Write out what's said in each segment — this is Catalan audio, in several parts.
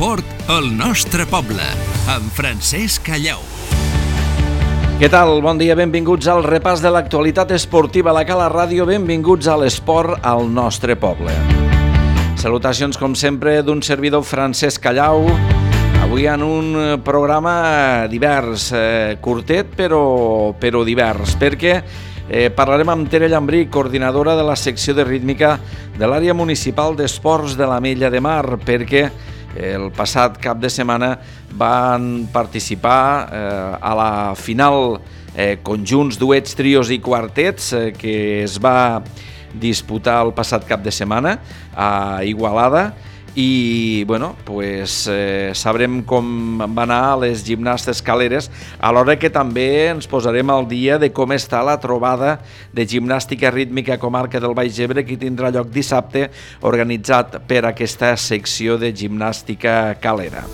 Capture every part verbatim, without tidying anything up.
L'esport al nostre poble, amb Francesc Callau. Què tal? Bon dia, benvinguts al repàs de l'actualitat esportiva a la Cala Ràdio, benvinguts a l'esport al nostre poble. Salutacions, com sempre, d'un servidor Francesc Callau, avui en un programa divers, eh, curtet però, però divers, perquè eh, parlarem amb Tere Llambric, coordinadora de la secció de rítmica de l'àrea municipal d'esports de l'Ametlla de Mar, perquè el passat cap de setmana van participar eh, a la final eh, conjunts, duets, trios i quartets eh, que es va disputar el passat cap de setmana a Igualada i bueno, pues, eh, sabrem com van anar les gimnastes caleres, alhora que també ens posarem al dia de com està la trobada de gimnàstica rítmica comarca del Baix Ebre, que tindrà lloc dissabte, organitzat per aquesta secció de gimnàstica calera.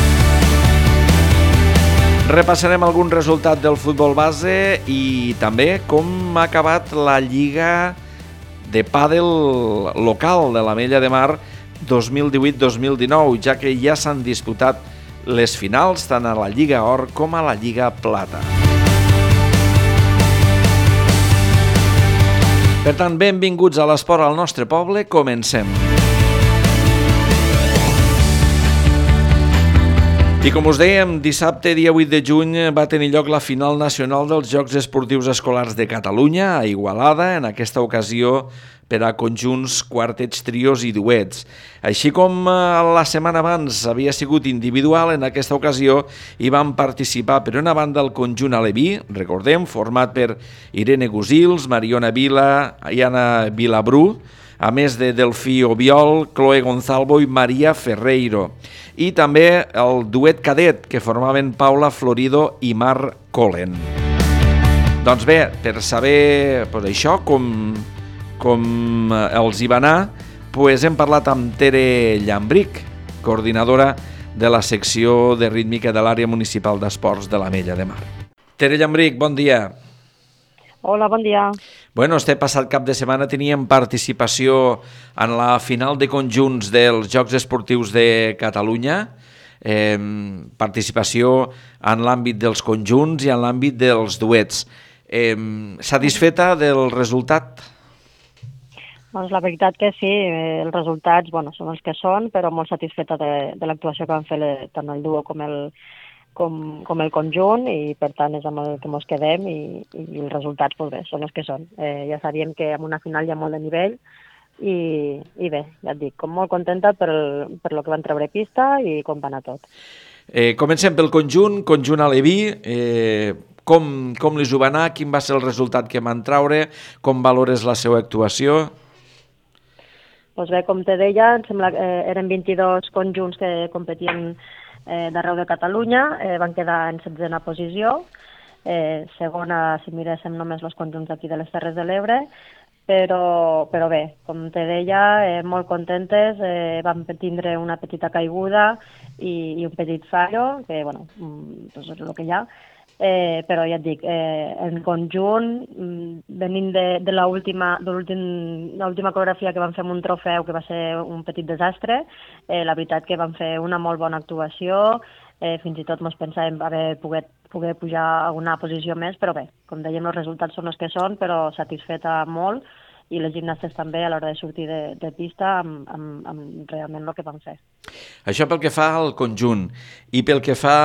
Repassarem algun resultat del futbol base i també com ha acabat la lliga de pàdel local de l'Ametlla de Mar dos mil divuit dos mil dinou, ja que ja s'han disputat les finals tant a la Lliga Or com a la Lliga Plata. Per tant, benvinguts a l'esport al nostre poble, comencem. I com us dèiem, dissabte, dia vuit de juny, va tenir lloc la final nacional dels Jocs Esportius Escolars de Catalunya a Igualada, en aquesta ocasió per a conjunts, quartets, trios i duets. Així com la setmana abans havia sigut individual, en aquesta ocasió hi van participar per una banda el conjunt aleví, recordem, format per Irene Gusils, Mariona Vila i Anna Vilabrú, a més de Delfí Obiol, Chloe Gonzalvo i Maria Ferreiro. I també el duet cadet, que formaven Paula Florido i Mar Colen. Doncs bé, per saber pues, això, com... com els hi va anar, pues hem parlat amb Tere Llambric, coordinadora de la secció de rítmica de l'àrea municipal d'esports de l'Ametlla de Mar. Tere Llambric, bon dia. Hola, bon dia. Bueno, este passat cap de setmana teníem participació en la final de conjunts dels Jocs Esportius de Catalunya, eh, participació en l'àmbit dels conjunts i en l'àmbit dels duets. Eh, satisfeta del resultat? Doncs la veritat que sí, els resultats bueno, són els que són, però molt satisfeta de, de l'actuació que van fer le, tant el duo com el, com, com el conjunt, i per tant és amb el que ens quedem, i, i els resultats pues bé, són els que són. Eh, ja sabíem que en una final hi ha molt de nivell, i, i bé, ja et dic, com molt contenta per, el, per lo que van treure pista i com va anar tot. Eh, comencem pel conjunt, conjunt aleví, eh, com, com li ho va anar, quin va ser el resultat que van treure, com valores la seva actuació? Doncs bé, com te deia, em sembla que eh, eren vint-i-dos conjunts que competien eh, d'arreu de Catalunya, eh, van quedar en setzena posició, eh, segona si miréssim només els conjunts d'aquí de les Terres de l'Ebre, però, però bé, com te deia, eh, molt contentes, eh, vam tindre una petita caiguda i, i un petit fallo, que bueno, doncs és el que hi ha. Eh, però ja et dic, eh, en conjunt, venint de, de l'última coreografia que vam fer amb un trofeu que va ser un petit desastre, eh, la veritat que vam fer una molt bona actuació, eh, fins i tot ens pensàvem haver pogut poder pujar a una posició més, però bé, com dèiem, els resultats són els que són, però satisfeta molt, i les gimnastes també a l'hora de sortir de, de pista amb, amb, amb realment el que van fer. Això pel que fa al conjunt. I pel que fa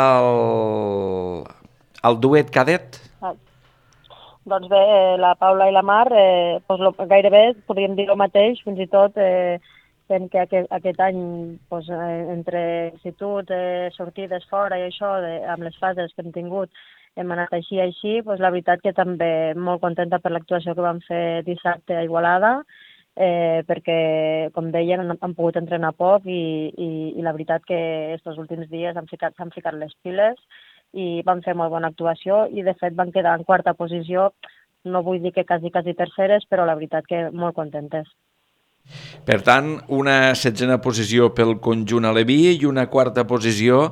al, al duet cadet? Ah. Doncs bé, la Paula i la Mar, eh, doncs lo, gairebé podríem dir el mateix, fins i tot eh, fent que aquest, aquest any doncs, eh, entre instituts, eh, sortides fora i això, de, amb les fases que hem tingut, hem anat així així, doncs la veritat que també molt contenta per l'actuació que vam fer dissabte a Igualada, eh, perquè, com deien, han, han pogut entrenar poc i, i, i la veritat que aquests últims dies han ficat, han ficat les piles i van fer molt bona actuació i, de fet, van quedar en quarta posició, no vull dir que quasi, quasi terceres, però la veritat que molt contentes. Per tant, una setzena posició pel conjunt aleví i una quarta posició,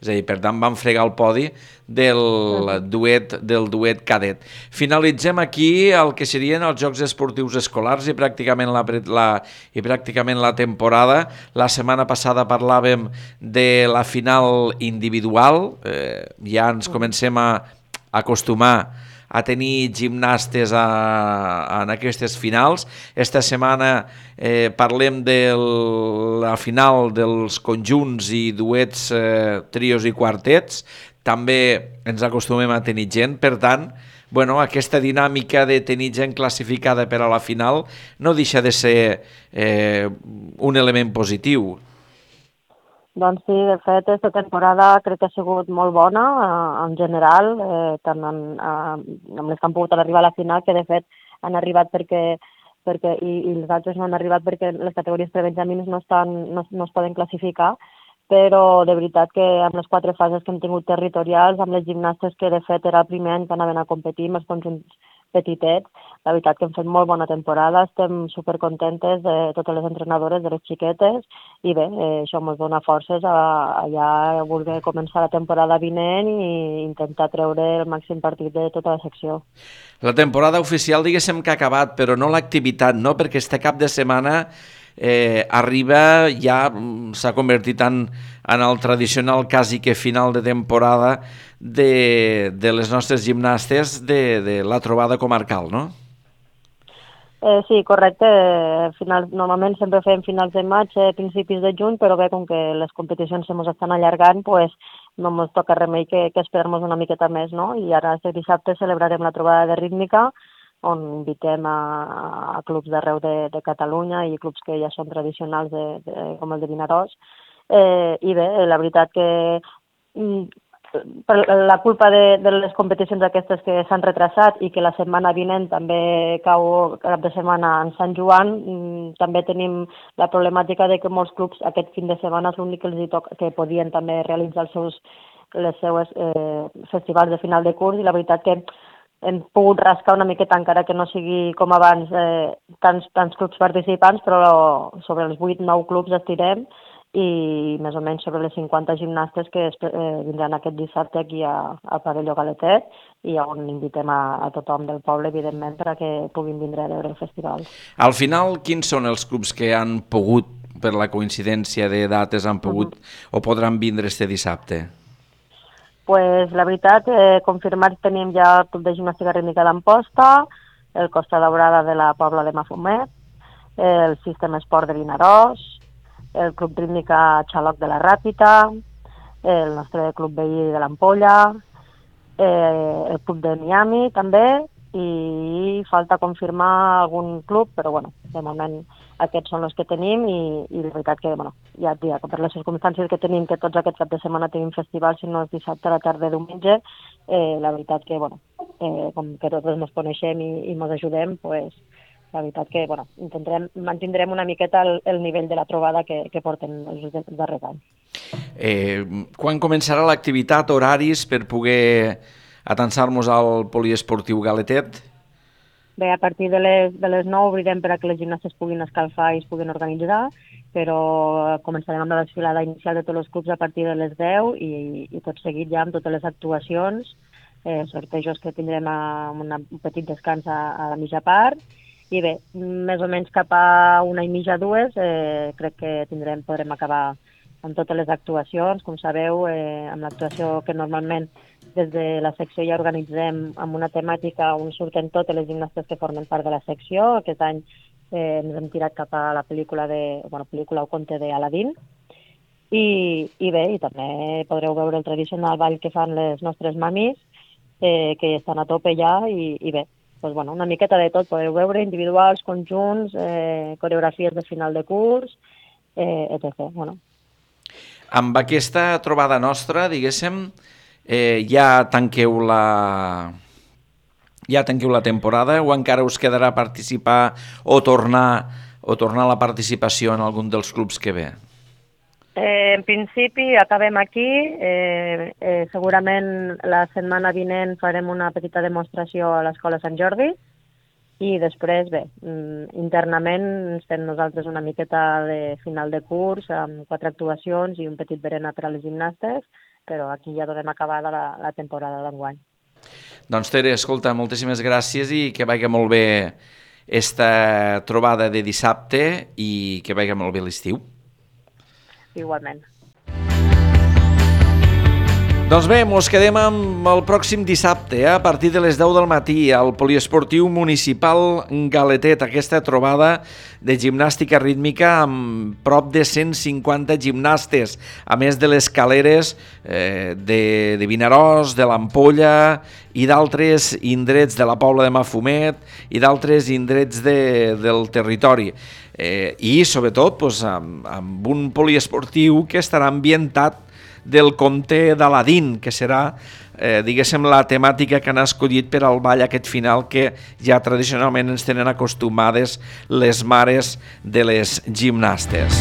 És a dir, per tant, van fregar el podi del duet, del duet cadet. Finalitzem aquí el que serien els Jocs Esportius Escolars i pràcticament la, la, i pràcticament la temporada. La setmana passada parlàvem de la final individual, eh, ja ens comencem a acostumar a tenir gimnastes a, en aquestes finals. Esta setmana eh, parlem de la final dels conjunts i duets, eh, trios i quartets. També ens acostumem a tenir gent, per tant, bueno, aquesta dinàmica de tenir gent classificada per a la final no deixa de ser eh, un element positiu. Doncs sí, de fet, aquesta temporada crec que ha sigut molt bona eh, en general, eh, tant en, eh, amb les que han pogut arribar a la final, que de fet han arribat perquè, perquè i, i els altres no han arribat perquè les categories prebenjamins no, estan, no, no es poden classificar, però de veritat que amb les quatre fases que hem tingut territorials, amb les gimnastes que de fet era el primer any que anaven a competir amb els conjunts petitets, la veritat que hem fet molt bona temporada, estem supercontentes de totes les entrenadores, de les xiquetes, i bé, eh, això ens dona forces a, a ja voler començar la temporada vinent i intentar treure el màxim partit de tota la secció. La temporada oficial diguéssim que ha acabat, però no l'activitat, no? Perquè este cap de setmana eh, arriba, ja s'ha convertit en, en el tradicional quasi que final de temporada de, de les nostres gimnastes de, de la trobada comarcal, no? Eh, sí, correcte. Final, normalment sempre fem finals de maig, eh, principis de juny, però bé, com que les competicions se mos estan allargant, pues, no ens toca remei que, que esperar-nos una miqueta més, no? I ara este dissabte celebrarem la trobada de rítmica, on invitem a, a clubs d'arreu de, de Catalunya i clubs que ja són tradicionals de, de, com el de Vinaròs. Eh, I bé, la veritat que per la culpa de, de les competicions aquestes que s'han retrasat i que la setmana vinent també cau cap de setmana en Sant Joan, també tenim la problemàtica de que molts clubs aquest fin de setmana és l'únic que els hi toca, que podien també realitzar els seus, les seues eh, festivals de final de curs, i la veritat que hem pogut rascar una miqueta, encara que no sigui com abans eh, tants, tants clubs participants, però sobre els vuit nou clubs estirem, i més o menys sobre les cinquanta gimnastes que es, eh, vindran aquest dissabte aquí a, a Pavelló Galetet, i on invitem a, a tothom del poble, evidentment, perquè puguin vindre a veure el festival. Al final, quins són els clubs que han pogut, per la coincidència de dates, han pogut uh-huh. o podran vindre este dissabte? Pues la veritat, eh, confirmat tenim ja el Club de Gimnàstica Rítmica d'Amposta, el Costa Daurada de la Pobla de Mafumet, el Sistema Esport de Vinaròs, el Club Rítmica Xaloc de la Ràpita, el nostre Club Veí de l'Ampolla, eh, el Club de Miami també, i falta confirmar algun club, però bueno, de moment aquests són els que tenim, i, i la veritat que, bueno, ja et dic, per les circumstàncies que tenim, que tots aquests cap de setmana tenim festival, si no és dissabte a la tarda i diumenge, eh, la veritat que, bueno, eh, com que tots ens coneixem i, i ens ajudem, pues, la veritat que, bueno, intentarem, mantindrem una miqueta el, el nivell de la trobada que, que porten els darrers anys. Eh, quan començarà l'activitat, horaris per poder atansar-nos al poliesportiu Galetet? Bé, a partir de les, de les nou obrirem per a que les gimnastes puguin escalfar i es puguin organitzar, però començarem amb la desfilada inicial de tots els clubs a partir de les deu, i, i tot seguit ja amb totes les actuacions, eh, sortejos que tindrem a, una, un petit descans a, a la mitja part. I bé, més o menys cap a una i mitja, dues, eh, crec que tindrem, podrem acabar amb totes les actuacions. Com sabeu, eh, amb l'actuació que normalment des de la secció ja organitzem amb una temàtica on surten totes les gimnastes que formen part de la secció. Aquest any eh, ens hem tirat cap a la pel·lícula, de, bueno, pel·lícula o conte d'Aladín. I, I bé, i també podreu veure el tradicional ball que fan les nostres mamis, eh, que estan a tope ja, i, i bé, pues bueno, una miqueta de tot, podeu veure individuals, conjunts, eh, coreografies de final de curs, eh, etcètera. Bueno. Amb aquesta trobada nostra, diguéssim, eh, ja tanqueu la... ja tanqueu la temporada, o encara us quedarà participar o tornar, o tornar a la participació en algun dels clubs que ve? Eh, en principi acabem aquí, eh, eh, segurament la setmana vinent farem una petita demostració a l'Escola Sant Jordi, i després, bé, internament fem nosaltres una miqueta de final de curs amb quatre actuacions i un petit berenar per a les gimnastes, però aquí ja donem acabada la, la temporada d'enguany. Doncs Tere, escolta, moltíssimes gràcies i que vagi molt bé esta trobada de dissabte i que vagi molt bé l'estiu. Igualment. Doncs bé, mos quedem amb el pròxim dissabte, eh? A partir de les deu del matí, al Poliesportiu Municipal Galetet, aquesta trobada de gimnàstica rítmica amb prop de cent cinquanta gimnastes, a més de les caleres eh, de, de Vinaròs, de l'Ampolla i d'altres indrets de la Pobla de Mafumet i d'altres indrets de, del territori. Eh, I, sobretot, doncs, amb, amb un poliesportiu que estarà ambientat del conte d'Aladín, que serà, eh, diguéssim, la temàtica que han escollit per al ball aquest final que ja tradicionalment ens tenen acostumades les mares de les gimnastes.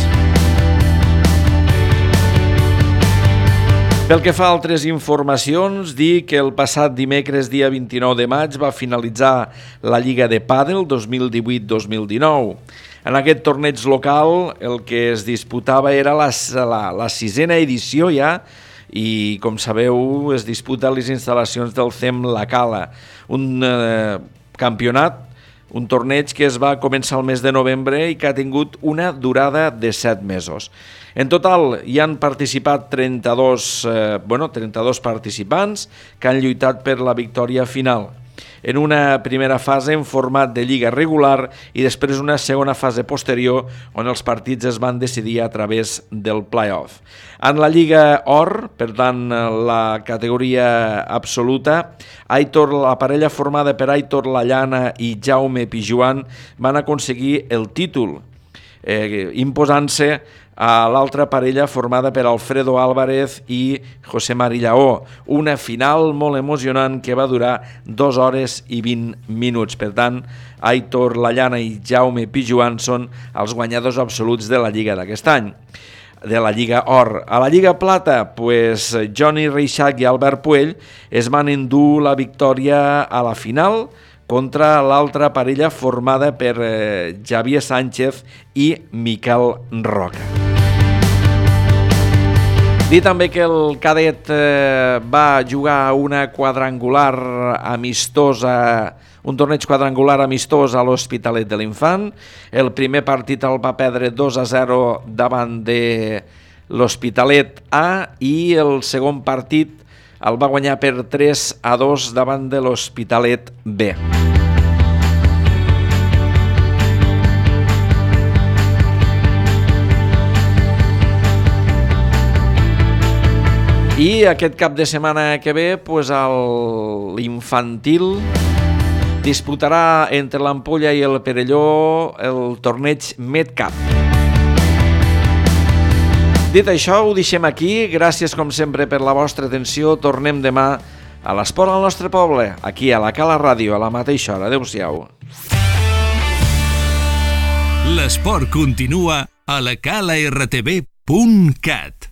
Pel que fa a altres informacions, dir que el passat dimecres, dia vint-i-nou de maig, va finalitzar la Lliga de Pàdel dos mil divuit dos mil dinou. En aquest torneig local el que es disputava era la, la, la sisena edició ja i, com sabeu, es disputa a les instal·lacions del C E M La Cala, un eh, campionat, un torneig que es va començar el mes de novembre i que ha tingut una durada de set mesos. En total hi han participat trenta-dos, eh, bueno, trenta-dos participants que han lluitat per la victòria final. En una primera fase en format de lliga regular i després una segona fase posterior on els partits es van decidir a través del play-off. En la Lliga Or, per tant la categoria absoluta, Aitor, la parella formada per Aitor Lallana i Jaume Pijuan van aconseguir el títol, eh, imposant-se a l'altra parella formada per Alfredo Álvarez i José Mari Lleó. Una final molt emocionant que va durar dues hores i vint minuts. Per tant, Aitor Lallana i Jaume Pijuan són els guanyadors absoluts de la Lliga d'aquest any, de la Lliga Or. A la Lliga Plata, pues, Johnny Reixac i Albert Puell es van endur la victòria a la final contra l'altra parella formada per eh, Javier Sánchez i Miquel Roca. Dir també que el cadet eh, va jugar una quadrangular amistosa, un torneig quadrangular amistós a l'Hospitalet de l'Infant. El primer partit el va perdre dos a zero davant de l'Hospitalet A i el segon partit el va guanyar per tres a dos davant de l'Hospitalet B. I aquest cap de setmana que ve, pues, l'infantil disputarà entre l'Ampolla i el Perelló el torneig Medcap. Dit això, ho deixem aquí. Gràcies, com sempre, per la vostra atenció. Tornem demà a l'Esport al nostre poble, aquí a la Cala Ràdio, a la mateixa hora. Adéu-siau. L'esport continua a la cala r t v punt cat.